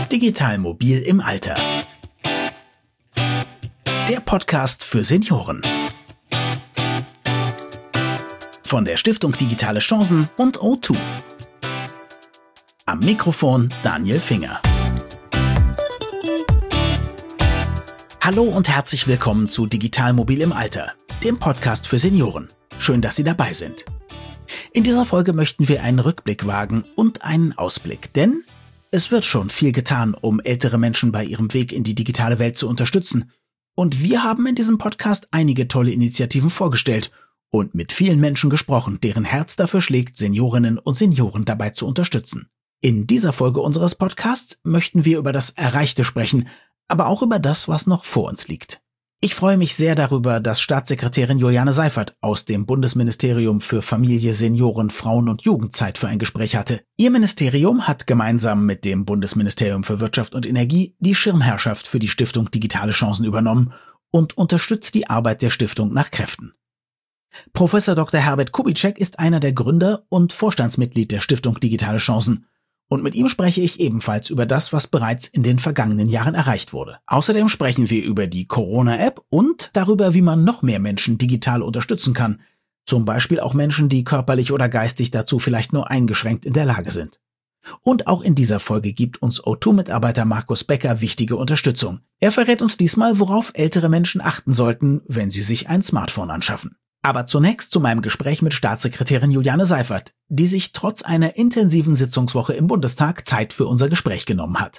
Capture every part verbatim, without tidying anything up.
Digital mobil im Alter. Der Podcast für Senioren. Von der Stiftung Digitale Chancen und O zwei. Am Mikrofon Daniel Finger. Hallo und herzlich willkommen zu Digital mobil im Alter, dem Podcast für Senioren. Schön, dass Sie dabei sind. In dieser Folge möchten wir einen Rückblick wagen und einen Ausblick, denn es wird schon viel getan, um ältere Menschen bei ihrem Weg in die digitale Welt zu unterstützen. Und wir haben in diesem Podcast einige tolle Initiativen vorgestellt und mit vielen Menschen gesprochen, deren Herz dafür schlägt, Seniorinnen und Senioren dabei zu unterstützen. In dieser Folge unseres Podcasts möchten wir über das Erreichte sprechen, aber auch über das, was noch vor uns liegt. Ich freue mich sehr darüber, dass Staatssekretärin Juliane Seiffert aus dem Bundesministerium für Familie, Senioren, Frauen und Jugend Zeit für ein Gespräch hatte. Ihr Ministerium hat gemeinsam mit dem Bundesministerium für Wirtschaft und Energie die Schirmherrschaft für die Stiftung Digitale Chancen übernommen und unterstützt die Arbeit der Stiftung nach Kräften. Professor Doktor Herbert Kubitschek ist einer der Gründer und Vorstandsmitglied der Stiftung Digitale Chancen. Und mit ihm spreche ich ebenfalls über das, was bereits in den vergangenen Jahren erreicht wurde. Außerdem sprechen wir über die Corona-App und darüber, wie man noch mehr Menschen digital unterstützen kann. Zum Beispiel auch Menschen, die körperlich oder geistig dazu vielleicht nur eingeschränkt in der Lage sind. Und auch in dieser Folge gibt uns O zwei-Mitarbeiter Markus Becker wichtige Unterstützung. Er verrät uns diesmal, worauf ältere Menschen achten sollten, wenn sie sich ein Smartphone anschaffen. Aber zunächst zu meinem Gespräch mit Staatssekretärin Juliane Seiffert, die sich trotz einer intensiven Sitzungswoche im Bundestag Zeit für unser Gespräch genommen hat.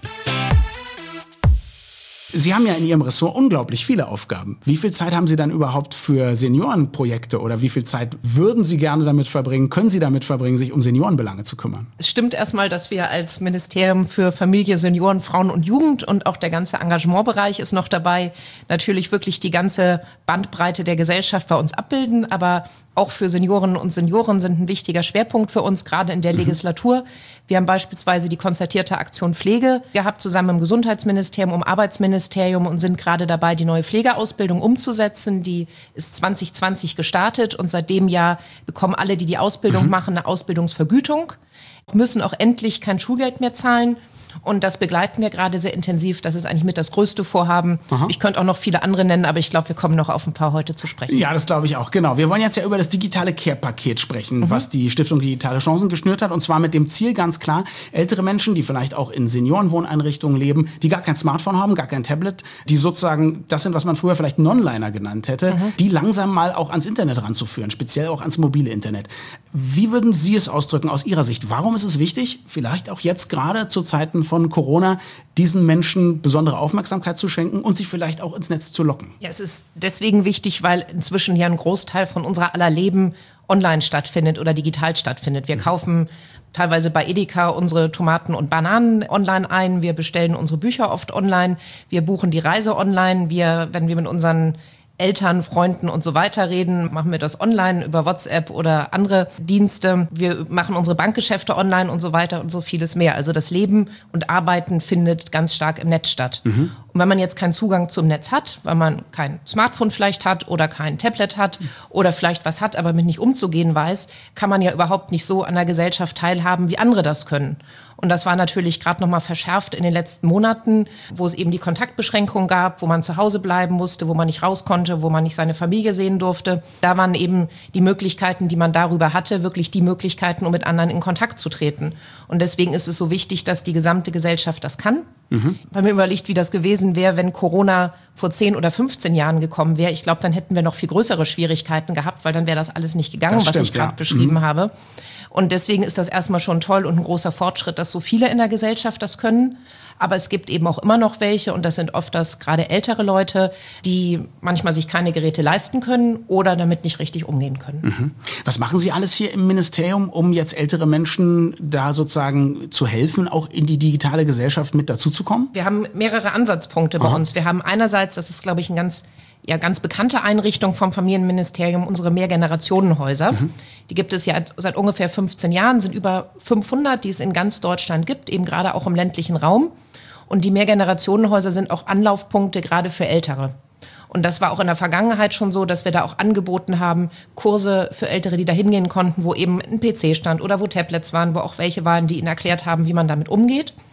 Sie haben ja in Ihrem Ressort unglaublich viele Aufgaben. Wie viel Zeit haben Sie dann überhaupt für Seniorenprojekte oder wie viel Zeit würden Sie gerne damit verbringen, können Sie damit verbringen, sich um Seniorenbelange zu kümmern? Es stimmt erstmal, dass wir als Ministerium für Familie, Senioren, Frauen und Jugend und auch der ganze Engagementbereich ist noch dabei, natürlich wirklich die ganze Bandbreite der Gesellschaft bei uns abbilden, aber auch für Seniorinnen und Senioren sind ein wichtiger Schwerpunkt für uns, gerade in der mhm. Legislatur. Wir haben beispielsweise die konzertierte Aktion Pflege gehabt, zusammen im Gesundheitsministerium, im Arbeitsministerium und sind gerade dabei, die neue Pflegeausbildung umzusetzen. Die ist zwanzig zwanzig gestartet und seit dem Jahr bekommen alle, die die Ausbildung mhm. machen, eine Ausbildungsvergütung, müssen auch endlich kein Schulgeld mehr zahlen. Und das begleiten wir gerade sehr intensiv. Das ist eigentlich mit das größte Vorhaben. Aha. Ich könnte auch noch viele andere nennen, aber ich glaube, wir kommen noch auf ein paar heute zu sprechen. Ja, das glaube ich auch, genau. Wir wollen jetzt ja über das digitale Care-Paket sprechen, mhm. was die Stiftung Digitale Chancen geschnürt hat. Und zwar mit dem Ziel ganz klar, ältere Menschen, die vielleicht auch in Seniorenwohneinrichtungen leben, die gar kein Smartphone haben, gar kein Tablet, die sozusagen, das sind, was man früher vielleicht Non-Liner genannt hätte, mhm. die langsam mal auch ans Internet ranzuführen, speziell auch ans mobile Internet. Wie würden Sie es ausdrücken aus Ihrer Sicht? Warum ist es wichtig, vielleicht auch jetzt gerade zu Zeiten von Corona, diesen Menschen besondere Aufmerksamkeit zu schenken und sie vielleicht auch ins Netz zu locken? Ja, es ist deswegen wichtig, weil inzwischen ja ein Großteil von unserer aller Leben online stattfindet oder digital stattfindet. Wir mhm. kaufen teilweise bei Edeka unsere Tomaten und Bananen online ein. Wir bestellen unsere Bücher oft online. Wir buchen die Reise online. Wir, wenn wir mit unseren Eltern, Freunden und so weiter reden, machen wir das online über WhatsApp oder andere Dienste. Wir machen unsere Bankgeschäfte online und so weiter und so vieles mehr. Also das Leben und Arbeiten findet ganz stark im Netz statt. Mhm. Und wenn man jetzt keinen Zugang zum Netz hat, weil man kein Smartphone vielleicht hat oder kein Tablet hat oder vielleicht was hat, aber mit nicht umzugehen weiß, kann man ja überhaupt nicht so an der Gesellschaft teilhaben, wie andere das können. Und das war natürlich gerade nochmal verschärft in den letzten Monaten, wo es eben die Kontaktbeschränkung gab, wo man zu Hause bleiben musste, wo man nicht raus konnte, wo man nicht seine Familie sehen durfte. Da waren eben die Möglichkeiten, die man darüber hatte, wirklich die Möglichkeiten, um mit anderen in Kontakt zu treten. Und deswegen ist es so wichtig, dass die gesamte Gesellschaft das kann. Mhm. Weil mir überlegt, wie das gewesen wäre, wenn Corona vor zehn oder fünfzehn Jahren gekommen wäre. Ich glaube, dann hätten wir noch viel größere Schwierigkeiten gehabt, weil dann wäre das alles nicht gegangen, stimmt, was ich gerade ja. beschrieben mhm. habe. Und deswegen ist das erstmal schon toll und ein großer Fortschritt, dass so viele in der Gesellschaft das können. Aber es gibt eben auch immer noch welche, und das sind oft das gerade ältere Leute, die manchmal sich keine Geräte leisten können oder damit nicht richtig umgehen können. Mhm. Was machen Sie alles hier im Ministerium, um jetzt ältere Menschen da sozusagen zu helfen, auch in die digitale Gesellschaft mit dazuzukommen? Wir haben mehrere Ansatzpunkte bei Aha. uns. Wir haben einerseits, das ist, glaube ich, ein ganz ja ganz bekannte Einrichtung vom Familienministerium, unsere Mehrgenerationenhäuser. Mhm. Die gibt es ja seit ungefähr fünfzehn Jahren, sind über fünfhundert, die es in ganz Deutschland gibt, eben gerade auch im ländlichen Raum. Und die Mehrgenerationenhäuser sind auch Anlaufpunkte gerade für Ältere. Und das war auch in der Vergangenheit schon so, dass wir da auch angeboten haben, Kurse für Ältere, die da hingehen konnten, wo eben ein P C stand oder wo Tablets waren, wo auch welche waren, die ihnen erklärt haben, wie man damit umgeht.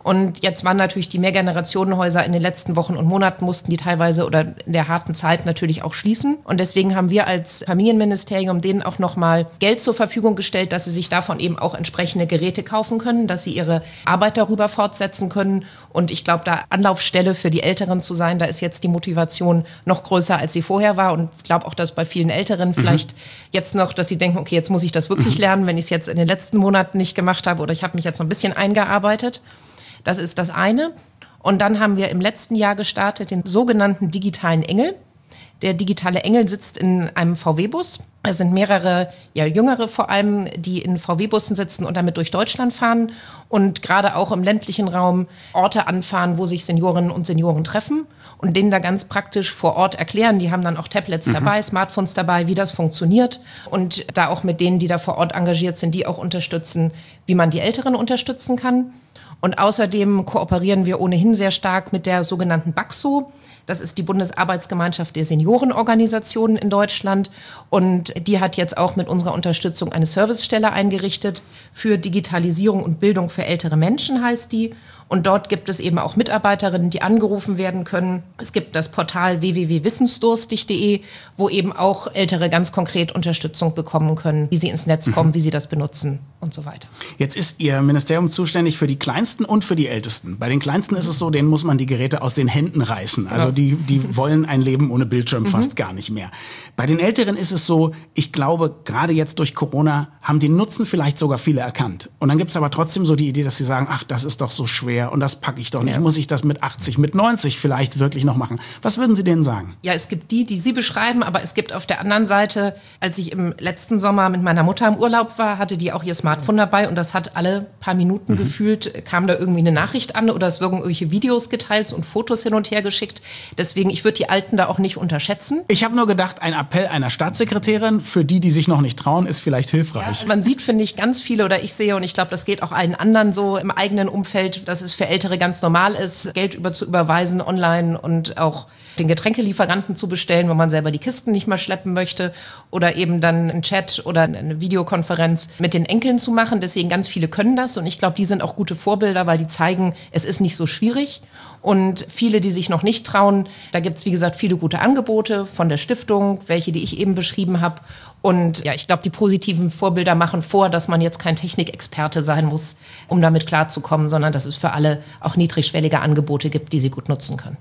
Und jetzt waren natürlich die Mehrgenerationenhäuser in den letzten Wochen und Monaten, mussten die teilweise oder in der harten Zeit natürlich auch schließen. Und deswegen haben wir als Familienministerium denen auch nochmal Geld zur Verfügung gestellt, dass sie sich davon eben auch entsprechende Geräte kaufen können, dass sie ihre Arbeit darüber fortsetzen können. Und ich glaube, da Anlaufstelle für die Älteren zu sein, da ist jetzt die Motivation noch größer, als sie vorher war. Und ich glaube auch, dass bei vielen Älteren mhm. vielleicht jetzt noch, dass sie denken, okay, jetzt muss ich das wirklich mhm. lernen, wenn ich es jetzt in den letzten Monaten nicht gemacht habe oder ich habe mich jetzt noch ein bisschen eingearbeitet. Das ist das eine. Und dann haben wir im letzten Jahr gestartet den sogenannten digitalen Engel. Der digitale Engel sitzt in einem V W-Bus. Es sind mehrere, ja Jüngere vor allem, die in V W-Bussen sitzen und damit durch Deutschland fahren und gerade auch im ländlichen Raum Orte anfahren, wo sich Seniorinnen und Senioren treffen und denen da ganz praktisch vor Ort erklären. Die haben dann auch Tablets mhm. dabei, Smartphones dabei, wie das funktioniert und da auch mit denen, die da vor Ort engagiert sind, die auch unterstützen, wie man die Älteren unterstützen kann. Und außerdem kooperieren wir ohnehin sehr stark mit der sogenannten BAXO. Das ist die Bundesarbeitsgemeinschaft der Seniorenorganisationen in Deutschland. Und die hat jetzt auch mit unserer Unterstützung eine Servicestelle eingerichtet für Digitalisierung und Bildung für ältere Menschen, heißt die. Und dort gibt es eben auch Mitarbeiterinnen, die angerufen werden können. Es gibt das Portal w w w punkt wissensdurstig punkt d e, wo eben auch Ältere ganz konkret Unterstützung bekommen können, wie sie ins Netz kommen, mhm. wie sie das benutzen und so weiter. Jetzt ist Ihr Ministerium zuständig für die Kleinsten und für die Ältesten. Bei den Kleinsten ist es so, denen muss man die Geräte aus den Händen reißen. Also die, die wollen ein Leben ohne Bildschirm mhm. fast gar nicht mehr. Bei den Älteren ist es so, ich glaube, gerade jetzt durch Corona haben den Nutzen vielleicht sogar viele erkannt. Und dann gibt es aber trotzdem so die Idee, dass sie sagen, ach, das ist doch so schwer. Und das packe ich doch nicht. Ja. Muss ich das mit achtzig, mit neunzig vielleicht wirklich noch machen? Was würden Sie denen sagen? Ja, es gibt die, die Sie beschreiben, aber es gibt auf der anderen Seite, als ich im letzten Sommer mit meiner Mutter im Urlaub war, hatte die auch ihr Smartphone dabei und das hat alle paar Minuten mhm. gefühlt, kam da irgendwie eine Nachricht an oder es wurden irgendwelche Videos geteilt und Fotos hin und her geschickt. Deswegen, ich würde die Alten da auch nicht unterschätzen. Ich habe nur gedacht, ein Appell einer Staatssekretärin für die, die sich noch nicht trauen, ist vielleicht hilfreich. Ja, man sieht, finde ich, ganz viele oder ich sehe und ich glaube, das geht auch allen anderen so im eigenen Umfeld, dass es für Ältere ganz normal ist, Geld über zu überweisen online und auch den Getränkelieferanten zu bestellen, wenn man selber die Kisten nicht mehr schleppen möchte oder eben dann einen Chat oder eine Videokonferenz mit den Enkeln zu machen. Deswegen ganz viele können das und ich glaube, die sind auch gute Vorbilder, weil die zeigen, es ist nicht so schwierig. Und viele, die sich noch nicht trauen, da gibt es, wie gesagt, viele gute Angebote von der Stiftung, welche, die ich eben beschrieben habe. Und ja, ich glaube, die positiven Vorbilder machen vor, dass man jetzt kein Technikexperte sein muss, um damit klarzukommen, sondern dass es für alle auch niedrigschwellige Angebote gibt, die sie gut nutzen können.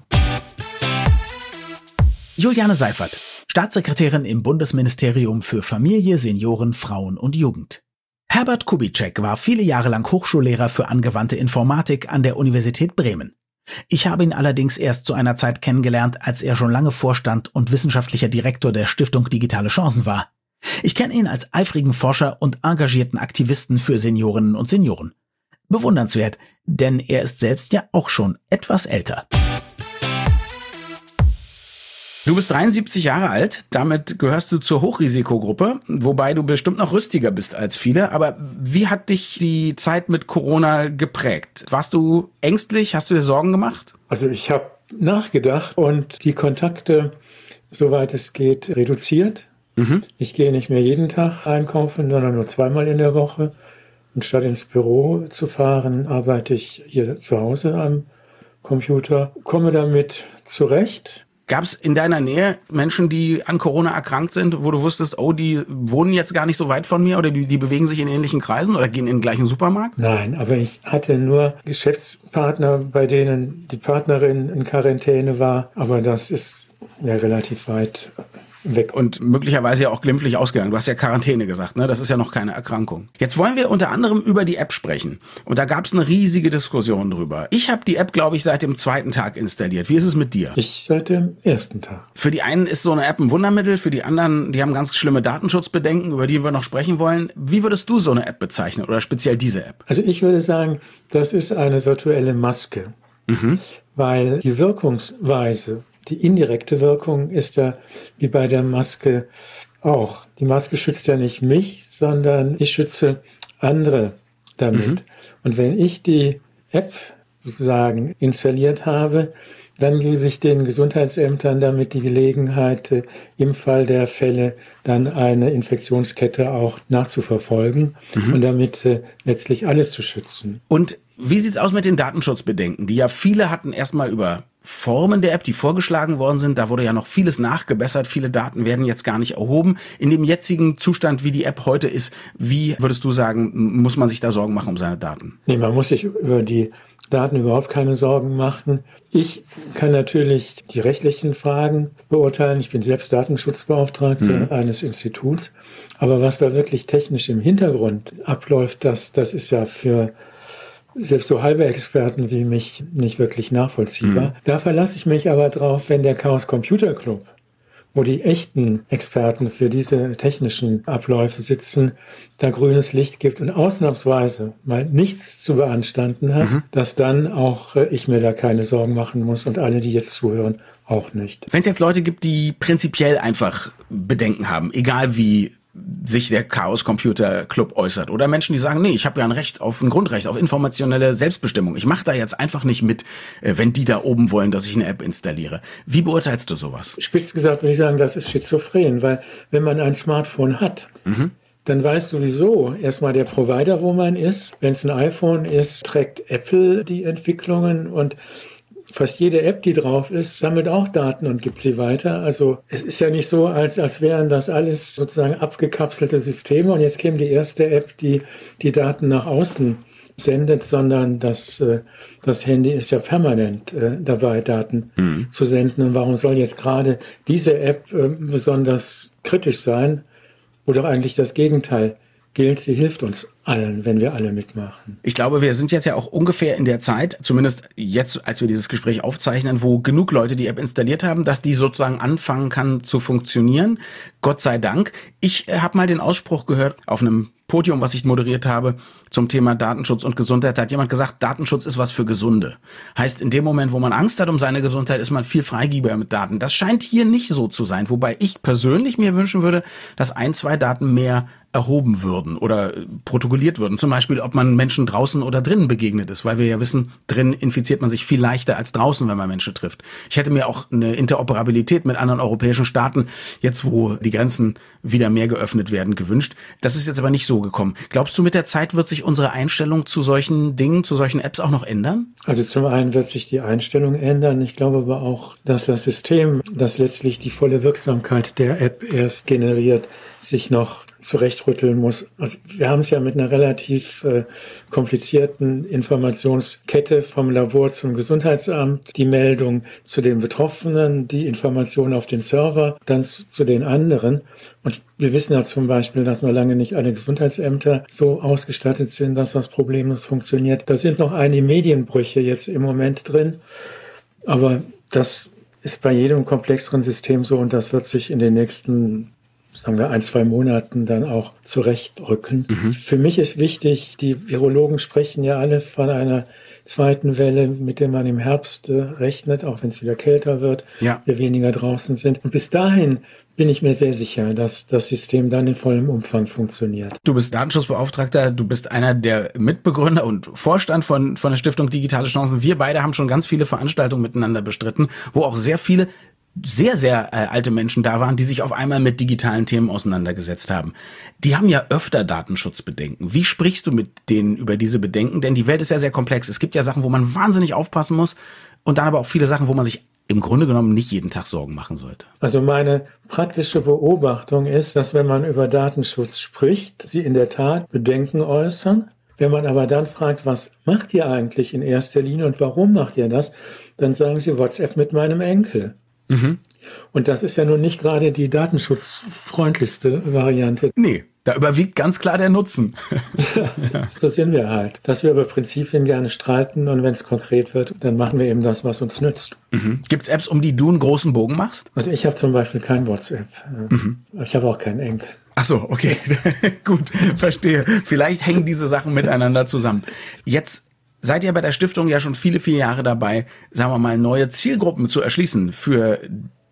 Juliane Seifert, Staatssekretärin im Bundesministerium für Familie, Senioren, Frauen und Jugend. Herbert Kubitschek war viele Jahre lang Hochschullehrer für angewandte Informatik an der Universität Bremen. Ich habe ihn allerdings erst zu einer Zeit kennengelernt, als er schon lange Vorstand und wissenschaftlicher Direktor der Stiftung Digitale Chancen war. Ich kenne ihn als eifrigen Forscher und engagierten Aktivisten für Seniorinnen und Senioren. Bewundernswert, denn er ist selbst ja auch schon etwas älter. Du bist dreiundsiebzig Jahre alt, damit gehörst du zur Hochrisikogruppe, wobei du bestimmt noch rüstiger bist als viele. Aber wie hat dich die Zeit mit Corona geprägt? Warst du ängstlich? Hast du dir Sorgen gemacht? Also ich habe nachgedacht und die Kontakte, soweit es geht, reduziert. Mhm. Ich gehe nicht mehr jeden Tag einkaufen, sondern nur zweimal in der Woche. Und statt ins Büro zu fahren, arbeite ich hier zu Hause am Computer, komme damit zurecht. Gab es in deiner Nähe Menschen, die an Corona erkrankt sind, wo du wusstest, oh, die wohnen jetzt gar nicht so weit von mir oder die, die bewegen sich in ähnlichen Kreisen oder gehen in den gleichen Supermarkt? Nein, aber ich hatte nur Geschäftspartner, bei denen die Partnerin in Quarantäne war, aber das ist ja relativ weit weg. Und möglicherweise ja auch glimpflich ausgegangen. Du hast ja Quarantäne gesagt, ne? Das ist ja noch keine Erkrankung. Jetzt wollen wir unter anderem über die App sprechen. Und da gab es eine riesige Diskussion drüber. Ich habe die App, glaube ich, seit dem zweiten Tag installiert. Wie ist es mit dir? Ich seit dem ersten Tag. Für die einen ist so eine App ein Wundermittel, für die anderen, die haben ganz schlimme Datenschutzbedenken, über die wir noch sprechen wollen. Wie würdest du so eine App bezeichnen oder speziell diese App? Also ich würde sagen, das ist eine virtuelle Maske. Mhm. Weil die Wirkungsweise, die indirekte Wirkung ist ja wie bei der Maske auch. Die Maske schützt ja nicht mich, sondern ich schütze andere damit. Mhm. Und wenn ich die App sozusagen installiert habe, dann gebe ich den Gesundheitsämtern damit die Gelegenheit, im Fall der Fälle dann eine Infektionskette auch nachzuverfolgen mhm. und damit äh, letztlich alle zu schützen. Und wie sieht's aus mit den Datenschutzbedenken, die ja viele hatten erstmal über Formen der App, die vorgeschlagen worden sind. Da wurde ja noch vieles nachgebessert. Viele Daten werden jetzt gar nicht erhoben. In dem jetzigen Zustand, wie die App heute ist, wie würdest du sagen, muss man sich da Sorgen machen um seine Daten? Nee, man muss sich über die Daten überhaupt keine Sorgen machen. Ich kann natürlich die rechtlichen Fragen beurteilen. Ich bin selbst Datenschutzbeauftragter mhm. eines Instituts. Aber was da wirklich technisch im Hintergrund abläuft, das, das ist ja für selbst so halbe Experten wie mich nicht wirklich nachvollziehbar. Mhm. Da verlasse ich mich aber drauf, wenn der Chaos Computer Club, wo die echten Experten für diese technischen Abläufe sitzen, da grünes Licht gibt und ausnahmsweise mal nichts zu beanstanden hat, mhm. dass dann auch ich mir da keine Sorgen machen muss und alle, die jetzt zuhören, auch nicht. Wenn es jetzt Leute gibt, die prinzipiell einfach Bedenken haben, egal wie sich der Chaos Computer Club äußert. Oder Menschen, die sagen, nee, ich habe ja ein Recht auf ein Grundrecht, auf informationelle Selbstbestimmung. Ich mache da jetzt einfach nicht mit, wenn die da oben wollen, dass ich eine App installiere. Wie beurteilst du sowas? Spitz gesagt würde ich sagen, das ist schizophren, weil wenn man ein Smartphone hat, mhm. dann weiß sowieso erstmal der Provider, wo man ist. Wenn es ein iPhone ist, trägt Apple die Entwicklungen und fast jede App, die drauf ist, sammelt auch Daten und gibt sie weiter. Also es ist ja nicht so, als, als wären das alles sozusagen abgekapselte Systeme und jetzt käme die erste App, die die Daten nach außen sendet, sondern das, das Handy ist ja permanent äh, dabei, Daten mhm. zu senden. Und warum soll jetzt gerade diese App äh, besonders kritisch sein, wo doch eigentlich das Gegenteil gilt, sie hilft uns allen, wenn wir alle mitmachen. Ich glaube, wir sind jetzt ja auch ungefähr in der Zeit, zumindest jetzt, als wir dieses Gespräch aufzeichnen, wo genug Leute die App installiert haben, dass die sozusagen anfangen kann zu funktionieren. Gott sei Dank. Ich äh, habe mal den Ausspruch gehört auf einem Podium, was ich moderiert habe, zum Thema Datenschutz und Gesundheit. Da hat jemand gesagt, Datenschutz ist was für Gesunde. Heißt, in dem Moment, wo man Angst hat um seine Gesundheit, ist man viel freigebiger mit Daten. Das scheint hier nicht so zu sein. Wobei ich persönlich mir wünschen würde, dass ein, zwei Daten mehr erhoben würden oder protokolliert würden. Zum Beispiel, ob man Menschen draußen oder drinnen begegnet ist, weil wir ja wissen, drinnen infiziert man sich viel leichter als draußen, wenn man Menschen trifft. Ich hätte mir auch eine Interoperabilität mit anderen europäischen Staaten, jetzt wo die Grenzen wieder mehr geöffnet werden, gewünscht. Das ist jetzt aber nicht so gekommen. Glaubst du, mit der Zeit wird sich unsere Einstellung zu solchen Dingen, zu solchen Apps auch noch ändern? Also zum einen wird sich die Einstellung ändern. Ich glaube aber auch, dass das System, das letztlich die volle Wirksamkeit der App erst generiert, sich noch zurechtrütteln muss. Also wir haben es ja mit einer relativ äh, komplizierten Informationskette vom Labor zum Gesundheitsamt, die Meldung zu den Betroffenen, die Information auf den Server, dann zu, zu den anderen. Und wir wissen ja zum Beispiel, dass noch lange nicht alle Gesundheitsämter so ausgestattet sind, dass das problemlos funktioniert. Da sind noch einige Medienbrüche jetzt im Moment drin, aber das ist bei jedem komplexeren System so und das wird sich in den nächsten sagen wir, ein, zwei Monaten dann auch zurechtrücken. Mhm. Für mich ist wichtig, die Virologen sprechen ja alle von einer zweiten Welle, mit der man im Herbst äh, rechnet, auch wenn es wieder kälter wird, ja. wir weniger draußen sind. Und bis dahin bin ich mir sehr sicher, dass das System dann in vollem Umfang funktioniert. Du bist Datenschutzbeauftragter, du bist einer der Mitbegründer und Vorstand von, von der Stiftung Digitale Chancen. Wir beide haben schon ganz viele Veranstaltungen miteinander bestritten, wo auch sehr viele sehr, sehr äh, alte Menschen da waren, die sich auf einmal mit digitalen Themen auseinandergesetzt haben. Die haben ja öfter Datenschutzbedenken. Wie sprichst du mit denen über diese Bedenken? Denn die Welt ist ja sehr komplex. Es gibt ja Sachen, wo man wahnsinnig aufpassen muss und dann aber auch viele Sachen, wo man sich im Grunde genommen nicht jeden Tag Sorgen machen sollte. Also meine praktische Beobachtung ist, dass wenn man über Datenschutz spricht, sie in der Tat Bedenken äußern. Wenn man aber dann fragt, was macht ihr eigentlich in erster Linie und warum macht ihr das, dann sagen sie WhatsApp mit meinem Enkel. Mhm. Und das ist ja nun nicht gerade die datenschutzfreundlichste Variante. Nee, da überwiegt ganz klar der Nutzen. Ja, so sind wir halt. Dass wir über Prinzipien gerne streiten und wenn es konkret wird, dann machen wir eben das, was uns nützt. Mhm. Gibt es Apps, um die du einen großen Bogen machst? Also ich habe zum Beispiel kein WhatsApp. Mhm. Ich habe auch keinen Enkel. Ach so, okay. Gut, verstehe. Vielleicht hängen diese Sachen miteinander zusammen. Jetzt seid ihr bei der Stiftung ja schon viele, viele Jahre dabei, sagen wir mal, neue Zielgruppen zu erschließen für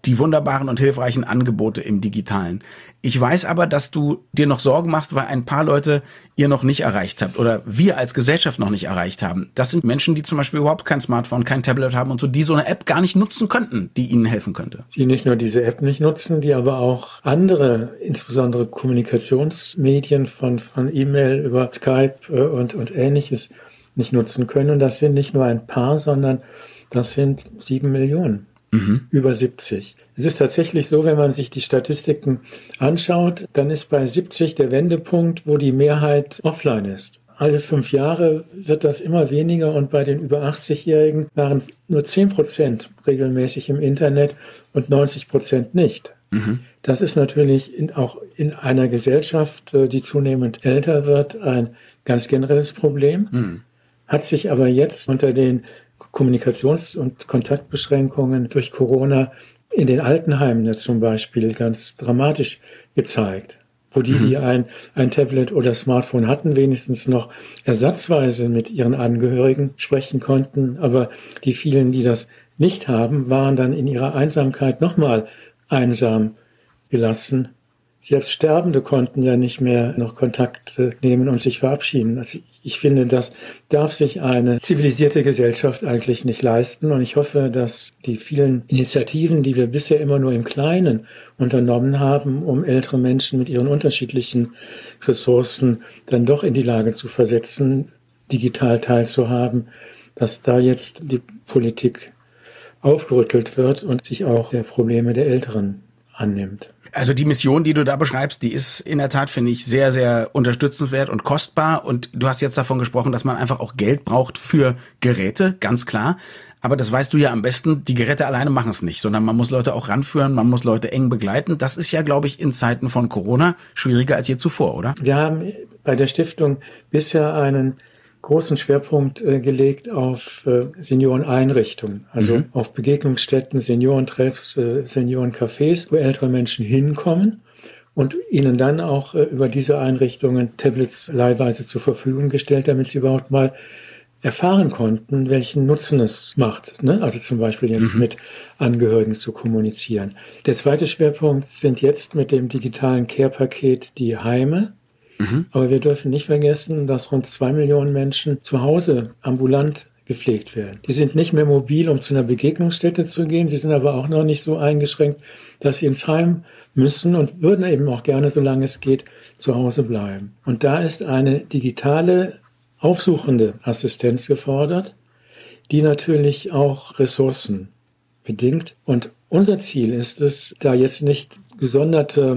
die wunderbaren und hilfreichen Angebote im Digitalen. Ich weiß aber, dass du dir noch Sorgen machst, weil ein paar Leute ihr noch nicht erreicht habt oder wir als Gesellschaft noch nicht erreicht haben. Das sind Menschen, die zum Beispiel überhaupt kein Smartphone, kein Tablet haben und so, die so eine App gar nicht nutzen könnten, die ihnen helfen könnte. Die nicht nur diese App nicht nutzen, die aber auch andere, insbesondere Kommunikationsmedien von, von E-Mail über Skype und, und Ähnliches nicht nutzen können. Und das sind nicht nur ein paar, sondern das sind sieben Millionen. Mhm. Über siebzig. Es ist tatsächlich so, wenn man sich die Statistiken anschaut, dann ist bei siebzig der Wendepunkt, wo die Mehrheit offline ist. Alle fünf Jahre wird das immer weniger und bei den über achtzig-Jährigen waren nur zehn Prozent regelmäßig im Internet und neunzig Prozent nicht. Mhm. Das ist natürlich in, auch in einer Gesellschaft, die zunehmend älter wird, ein ganz generelles Problem. Mhm. Hat sich aber jetzt unter den Kommunikations- und Kontaktbeschränkungen durch Corona in den Altenheimen ja zum Beispiel ganz dramatisch gezeigt, wo die, die ein, ein Tablet oder Smartphone hatten, wenigstens noch ersatzweise mit ihren Angehörigen sprechen konnten, aber die vielen, die das nicht haben, waren dann in ihrer Einsamkeit nochmal einsam gelassen. Selbst Sterbende konnten ja nicht mehr noch Kontakt nehmen und sich verabschieden. Also ich finde, das darf sich eine zivilisierte Gesellschaft eigentlich nicht leisten. Und ich hoffe, dass die vielen Initiativen, die wir bisher immer nur im Kleinen unternommen haben, um ältere Menschen mit ihren unterschiedlichen Ressourcen dann doch in die Lage zu versetzen, digital teilzuhaben, dass da jetzt die Politik aufgerüttelt wird und sich auch der Probleme der Älteren annimmt. Also die Mission, die du da beschreibst, die ist in der Tat, finde ich, sehr, sehr unterstützenswert und kostbar. Und du hast jetzt davon gesprochen, dass man einfach auch Geld braucht für Geräte, ganz klar. Aber das weißt du ja am besten, die Geräte alleine machen es nicht, sondern man muss Leute auch ranführen, man muss Leute eng begleiten. Das ist ja, glaube ich, in Zeiten von Corona schwieriger als je zuvor, oder? Wir haben bei der Stiftung bisher einen großen Schwerpunkt äh, gelegt auf äh, Senioreneinrichtungen, also mhm. auf Begegnungsstätten, Seniorentreffs, äh, Seniorencafés, wo ältere Menschen hinkommen und ihnen dann auch äh, über diese Einrichtungen Tablets leihweise zur Verfügung gestellt, damit sie überhaupt mal erfahren konnten, welchen Nutzen es macht, ne? Also zum Beispiel jetzt mhm. mit Angehörigen zu kommunizieren. Der zweite Schwerpunkt sind jetzt mit dem digitalen Care-Paket die Heime. Mhm. Aber wir dürfen nicht vergessen, dass rund zwei Millionen Menschen zu Hause ambulant gepflegt werden. Die sind nicht mehr mobil, um zu einer Begegnungsstätte zu gehen. Sie sind aber auch noch nicht so eingeschränkt, dass sie ins Heim müssen und würden eben auch gerne, solange es geht, zu Hause bleiben. Und da ist eine digitale, aufsuchende Assistenz gefordert, die natürlich auch Ressourcen bedingt. Und unser Ziel ist es, da jetzt nicht gesonderte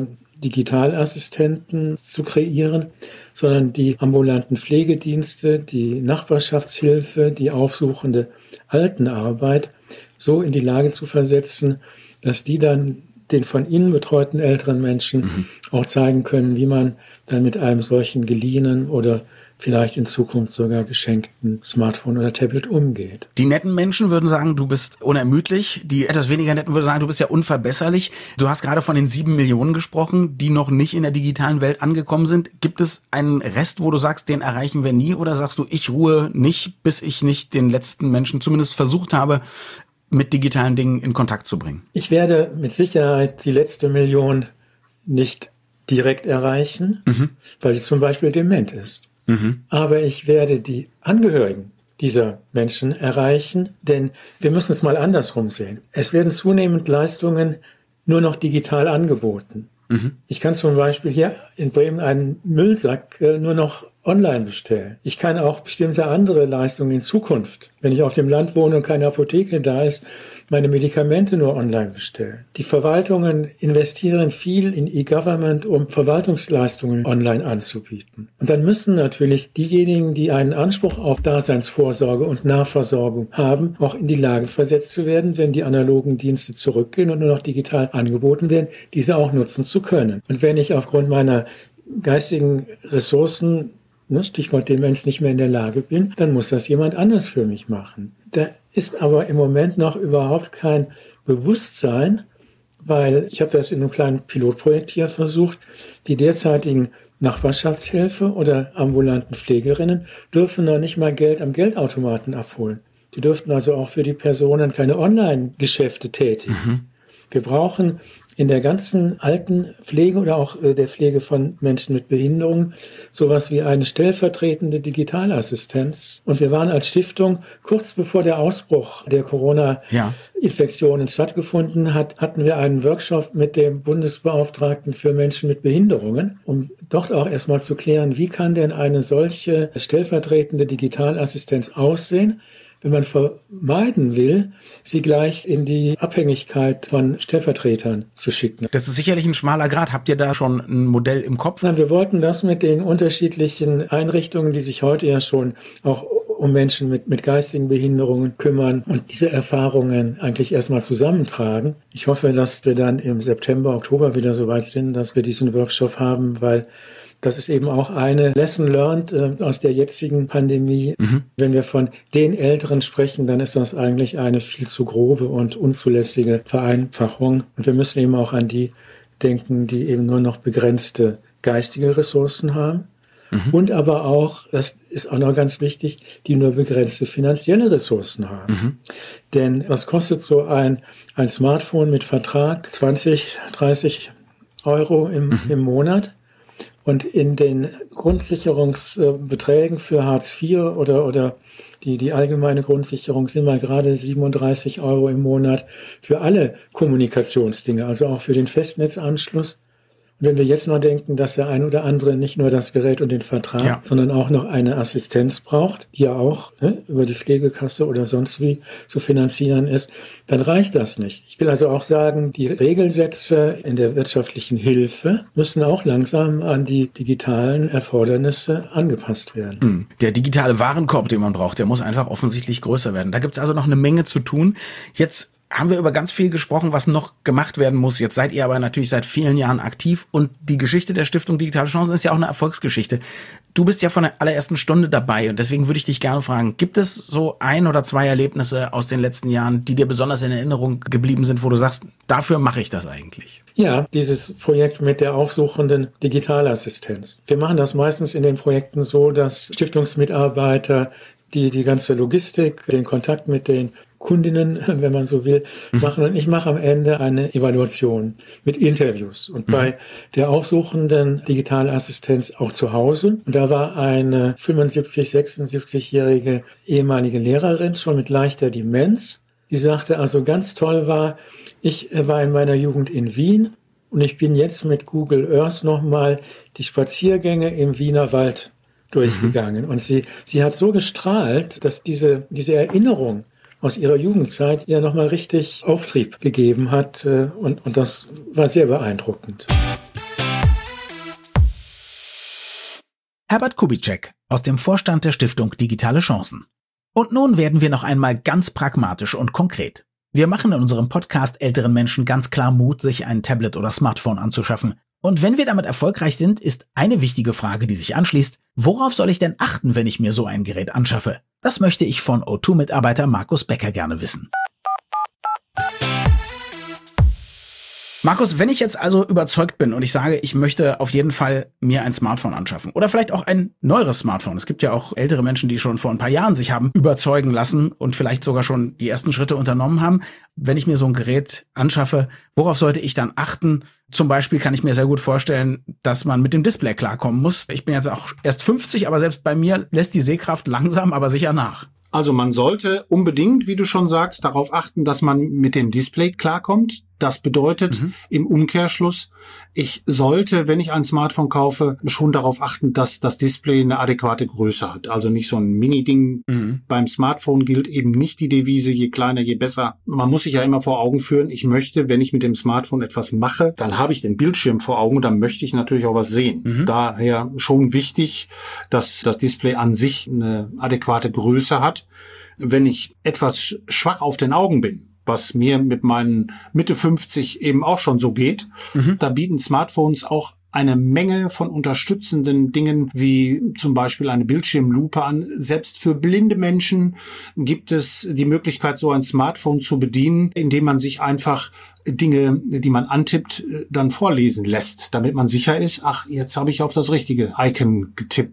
Digitalassistenten zu kreieren, sondern die ambulanten Pflegedienste, die Nachbarschaftshilfe, die aufsuchende Altenarbeit so in die Lage zu versetzen, dass die dann den von ihnen betreuten älteren Menschen mhm. auch zeigen können, wie man dann mit einem solchen geliehenen oder vielleicht in Zukunft sogar geschenkten Smartphone oder Tablet umgeht. Die netten Menschen würden sagen, du bist unermüdlich. Die etwas weniger netten würden sagen, du bist ja unverbesserlich. Du hast gerade von den sieben Millionen gesprochen, die noch nicht in der digitalen Welt angekommen sind. Gibt es einen Rest, wo du sagst, den erreichen wir nie? Oder sagst du, ich ruhe nicht, bis ich nicht den letzten Menschen zumindest versucht habe, mit digitalen Dingen in Kontakt zu bringen? Ich werde mit Sicherheit die letzte Million nicht direkt erreichen, mhm. weil sie zum Beispiel dement ist. Mhm. Aber ich werde die Angehörigen dieser Menschen erreichen, denn wir müssen es mal andersrum sehen. Es werden zunehmend Leistungen nur noch digital angeboten. Mhm. Ich kann zum Beispiel hier in Bremen einen Müllsack äh, nur noch online bestellen. Ich kann auch bestimmte andere Leistungen in Zukunft, wenn ich auf dem Land wohne und keine Apotheke da ist, meine Medikamente nur online bestellen. Die Verwaltungen investieren viel in E-Government, um Verwaltungsleistungen online anzubieten. Und dann müssen natürlich diejenigen, die einen Anspruch auf Daseinsvorsorge und Nahversorgung haben, auch in die Lage versetzt zu werden, wenn die analogen Dienste zurückgehen und nur noch digital angeboten werden, diese auch nutzen zu können. Und wenn ich aufgrund meiner geistigen Ressourcen, Stichwort Demenz, nicht mehr in der Lage bin, dann muss das jemand anders für mich machen. Da ist aber im Moment noch überhaupt kein Bewusstsein, weil ich habe das in einem kleinen Pilotprojekt hier versucht, die derzeitigen Nachbarschaftshilfe oder ambulanten Pflegerinnen dürfen noch nicht mal Geld am Geldautomaten abholen. Die dürften also auch für die Personen keine Online-Geschäfte tätigen. Mhm. Wir brauchen in der ganzen Altenpflege oder auch der Pflege von Menschen mit Behinderungen sowas wie eine stellvertretende Digitalassistenz. Und wir waren als Stiftung kurz bevor der Ausbruch der Corona-Infektionen ja. stattgefunden hat, hatten wir einen Workshop mit dem Bundesbeauftragten für Menschen mit Behinderungen, um dort auch erstmal zu klären, wie kann denn eine solche stellvertretende Digitalassistenz aussehen, wenn man vermeiden will, sie gleich in die Abhängigkeit von Stellvertretern zu schicken. Das ist sicherlich ein schmaler Grat. Habt ihr da schon ein Modell im Kopf? Nein, wir wollten das mit den unterschiedlichen Einrichtungen, die sich heute ja schon auch um Menschen mit, mit geistigen Behinderungen kümmern und diese Erfahrungen eigentlich erstmal zusammentragen. Ich hoffe, dass wir dann im September, Oktober wieder so weit sind, dass wir diesen Workshop haben, weil das ist eben auch eine Lesson learned äh, aus der jetzigen Pandemie. Mhm. Wenn wir von den Älteren sprechen, dann ist das eigentlich eine viel zu grobe und unzulässige Vereinfachung. Und wir müssen eben auch an die denken, die eben nur noch begrenzte geistige Ressourcen haben. Mhm. Und aber auch, das ist auch noch ganz wichtig, die nur begrenzte finanzielle Ressourcen haben. Mhm. Denn was kostet so ein, ein Smartphone mit Vertrag? zwanzig, dreißig Euro im, mhm. im Monat. Und in den Grundsicherungsbeträgen für Hartz vier oder, oder die, die allgemeine Grundsicherung sind mal gerade siebenunddreißig Euro im Monat für alle Kommunikationsdinge, also auch für den Festnetzanschluss. Und wenn wir jetzt noch denken, dass der ein oder andere nicht nur das Gerät und den Vertrag, ja. sondern auch noch eine Assistenz braucht, die ja auch ne, über die Pflegekasse oder sonst wie zu finanzieren ist, dann reicht das nicht. Ich will also auch sagen, die Regelsätze in der wirtschaftlichen Hilfe müssen auch langsam an die digitalen Erfordernisse angepasst werden. Der digitale Warenkorb, den man braucht, der muss einfach offensichtlich größer werden. Da gibt es also noch eine Menge zu tun. Jetzt haben wir über ganz viel gesprochen, was noch gemacht werden muss. Jetzt seid ihr aber natürlich seit vielen Jahren aktiv und die Geschichte der Stiftung Digitale Chancen ist ja auch eine Erfolgsgeschichte. Du bist ja von der allerersten Stunde dabei und deswegen würde ich dich gerne fragen, gibt es so ein oder zwei Erlebnisse aus den letzten Jahren, die dir besonders in Erinnerung geblieben sind, wo du sagst, dafür mache ich das eigentlich? Ja, dieses Projekt mit der aufsuchenden Digitalassistenz. Wir machen das meistens in den Projekten so, dass Stiftungsmitarbeiter die die ganze Logistik, den Kontakt mit den Kundinnen, wenn man so will, machen. Und ich mache am Ende eine Evaluation mit Interviews. Und mhm. bei der aufsuchenden Digitalassistenz auch zu Hause. Und da war eine fünfundsiebzig-, sechsundsiebzigjährige ehemalige Lehrerin, schon mit leichter Demenz. Die sagte also, ganz toll war, ich war in meiner Jugend in Wien und ich bin jetzt mit Google Earth nochmal die Spaziergänge im Wiener Wald durchgegangen. Mhm. Und sie, sie hat so gestrahlt, dass diese, diese Erinnerung aus ihrer Jugendzeit ihr nochmal richtig Auftrieb gegeben hat. Und, und das war sehr beeindruckend. Herbert Kubitschek aus dem Vorstand der Stiftung Digitale Chancen. Und nun werden wir noch einmal ganz pragmatisch und konkret. Wir machen in unserem Podcast älteren Menschen ganz klar Mut, sich ein Tablet oder Smartphone anzuschaffen. Und wenn wir damit erfolgreich sind, ist eine wichtige Frage, die sich anschließt: Worauf soll ich denn achten, wenn ich mir so ein Gerät anschaffe? Das möchte ich von O zwei Mitarbeiter Markus Becker gerne wissen. Markus, wenn ich jetzt also überzeugt bin und ich sage, ich möchte auf jeden Fall mir ein Smartphone anschaffen oder vielleicht auch ein neueres Smartphone. Es gibt ja auch ältere Menschen, die schon vor ein paar Jahren sich haben überzeugen lassen und vielleicht sogar schon die ersten Schritte unternommen haben. Wenn ich mir so ein Gerät anschaffe, worauf sollte ich dann achten? Zum Beispiel kann ich mir sehr gut vorstellen, dass man mit dem Display klarkommen muss. Ich bin jetzt auch erst fünfzig, aber selbst bei mir lässt die Sehkraft langsam, aber sicher nach. Also man sollte unbedingt, wie du schon sagst, darauf achten, dass man mit dem Display klarkommt. Das bedeutet mhm. im Umkehrschluss, ich sollte, wenn ich ein Smartphone kaufe, schon darauf achten, dass das Display eine adäquate Größe hat. Also nicht so ein Mini-Ding. Mhm. Beim Smartphone gilt eben nicht die Devise, je kleiner, je besser. Man muss sich ja immer vor Augen führen, ich möchte, wenn ich mit dem Smartphone etwas mache, dann habe ich den Bildschirm vor Augen und dann möchte ich natürlich auch was sehen. Mhm. Daher schon wichtig, dass das Display an sich eine adäquate Größe hat. Wenn ich etwas schwach auf den Augen bin, was mir mit meinen Mitte fünfzig eben auch schon so geht, mhm. da bieten Smartphones auch eine Menge von unterstützenden Dingen, wie zum Beispiel eine Bildschirmlupe an. Selbst für blinde Menschen gibt es die Möglichkeit, so ein Smartphone zu bedienen, indem man sich einfach Dinge, die man antippt, dann vorlesen lässt, damit man sicher ist, ach, jetzt habe ich auf das richtige Icon getippt.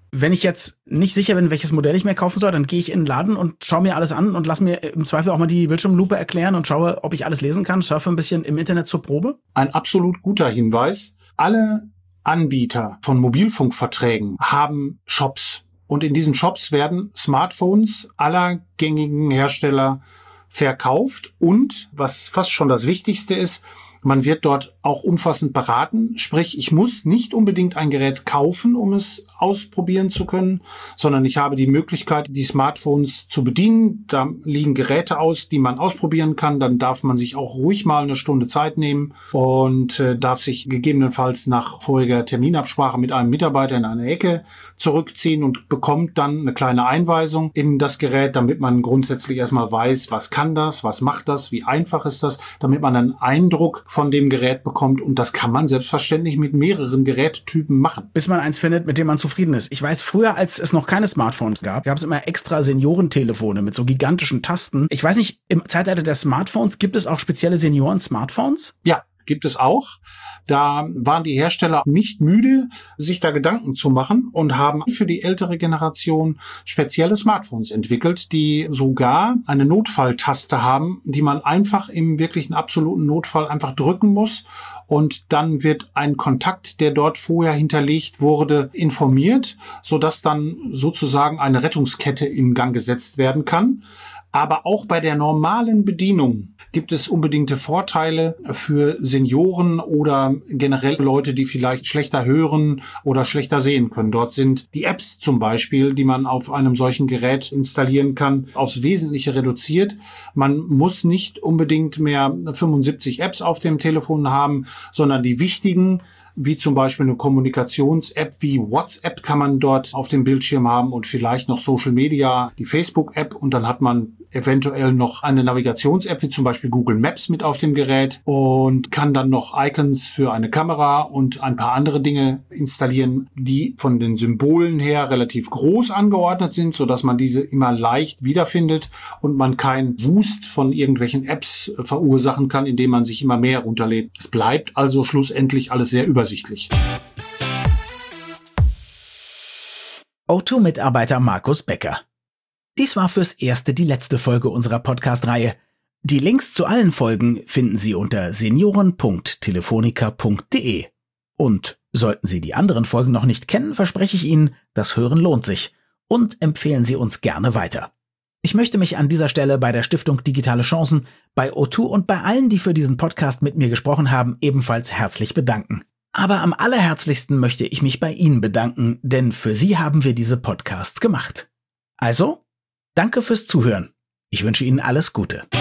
Wenn ich jetzt nicht sicher bin, welches Modell ich mir kaufen soll, dann gehe ich in den Laden und schaue mir alles an und lass mir im Zweifel auch mal die Bildschirmlupe erklären und schaue, ob ich alles lesen kann, surfe ein bisschen im Internet zur Probe. Ein absolut guter Hinweis. Alle Anbieter von Mobilfunkverträgen haben Shops. Und in diesen Shops werden Smartphones aller gängigen Hersteller verkauft. Und, was fast schon das Wichtigste ist, man wird dort auch umfassend beraten. Sprich, ich muss nicht unbedingt ein Gerät kaufen, um es ausprobieren zu können, sondern ich habe die Möglichkeit, die Smartphones zu bedienen. Da liegen Geräte aus, die man ausprobieren kann. Dann darf man sich auch ruhig mal eine Stunde Zeit nehmen und äh, darf sich gegebenenfalls nach voriger Terminabsprache mit einem Mitarbeiter in eine Ecke zurückziehen und bekommt dann eine kleine Einweisung in das Gerät, damit man grundsätzlich erstmal weiß, was kann das, was macht das, wie einfach ist das, damit man einen Eindruck von dem Gerät bekommt. Und das kann man selbstverständlich mit mehreren Gerättypen machen. Bis man eins findet, mit dem man zufrieden ist. Ich weiß, früher, als es noch keine Smartphones gab, gab es immer extra Seniorentelefone mit so gigantischen Tasten. Ich weiß nicht, im Zeitalter der Smartphones gibt es auch spezielle Senioren-Smartphones? Ja, gibt es auch. Da waren die Hersteller nicht müde, sich da Gedanken zu machen und haben für die ältere Generation spezielle Smartphones entwickelt, die sogar eine Notfalltaste haben, die man einfach im wirklichen absoluten Notfall einfach drücken muss. Und dann wird ein Kontakt, der dort vorher hinterlegt wurde, informiert, sodass dann sozusagen eine Rettungskette in Gang gesetzt werden kann. Aber auch bei der normalen Bedienung gibt es unbedingte Vorteile für Senioren oder generell Leute, die vielleicht schlechter hören oder schlechter sehen können. Dort sind die Apps zum Beispiel, die man auf einem solchen Gerät installieren kann, aufs Wesentliche reduziert. Man muss nicht unbedingt mehr fünfundsiebzig Apps auf dem Telefon haben, sondern die wichtigen, wie zum Beispiel eine Kommunikations-App wie WhatsApp kann man dort auf dem Bildschirm haben und vielleicht noch Social Media, die Facebook-App, und dann hat man eventuell noch eine Navigations-App wie zum Beispiel Google Maps mit auf dem Gerät und kann dann noch Icons für eine Kamera und ein paar andere Dinge installieren, die von den Symbolen her relativ groß angeordnet sind, sodass man diese immer leicht wiederfindet und man kein Wust von irgendwelchen Apps verursachen kann, indem man sich immer mehr runterlädt. Es bleibt also schlussendlich alles sehr übersichtlich. O zwei Mitarbeiter Markus Becker. Dies war fürs Erste die letzte Folge unserer Podcast-Reihe. Die Links zu allen Folgen finden Sie unter senioren punkt telefonica punkt de. Und sollten Sie die anderen Folgen noch nicht kennen, verspreche ich Ihnen, das Hören lohnt sich. Und empfehlen Sie uns gerne weiter. Ich möchte mich an dieser Stelle bei der Stiftung Digitale Chancen, bei O zwei und bei allen, die für diesen Podcast mit mir gesprochen haben, ebenfalls herzlich bedanken. Aber am allerherzlichsten möchte ich mich bei Ihnen bedanken, denn für Sie haben wir diese Podcasts gemacht. Also, danke fürs Zuhören. Ich wünsche Ihnen alles Gute.